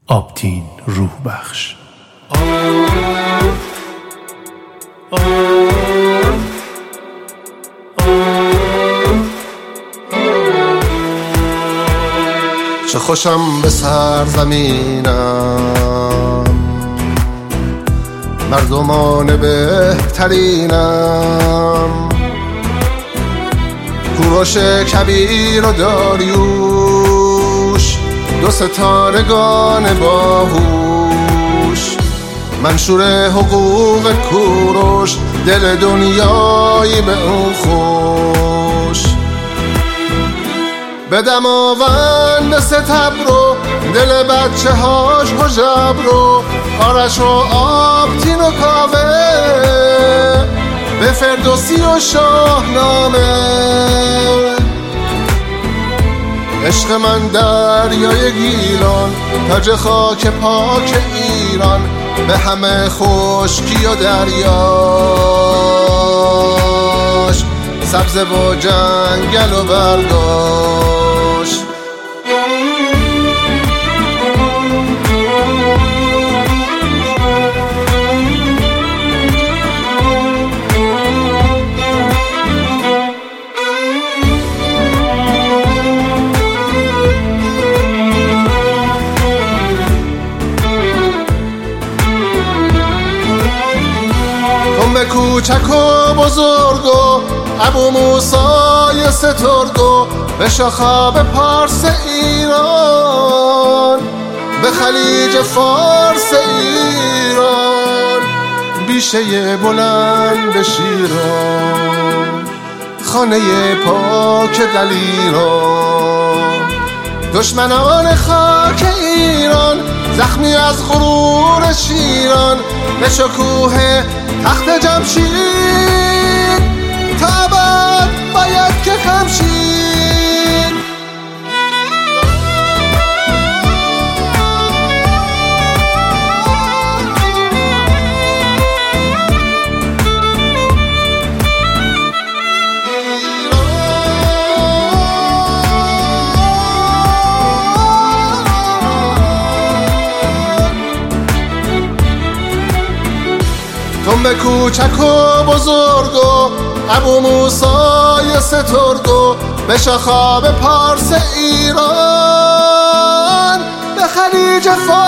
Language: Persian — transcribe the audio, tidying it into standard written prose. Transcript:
آبتین روح بخش. چه خوشم به سرزمینم، مردمان بهترینم، کوروش کبیر و داریوش، دو ستارگان باهوش، منشور حقوق کوروش، دل دنیایی به اون خوش. به دماوند ستبرو، دل بچه هاش حجب رو، آرش و آبتین و کاوه، به فردوسی و شاهنامه. عشق من دریای گیلان، تاج خاک پاک ایران، به همه خشکی و دریاش، سبزه و جنگل و برگاش. کوچک و بزرگ و ابو موسای سترگ و به شاخاب پارس ایران، به خلیج فارس ایران، بیشه بلند شیران، خانه پاک دلیران. دشمنان خاک ایران، زخمی از غرور شیران، به شکوه تخت جمشید، تا ابد باید که خمشید. به کوچک و بزرگ و ابو موسای سترگ و به شاخاب پارس ایران، به خلیج فارس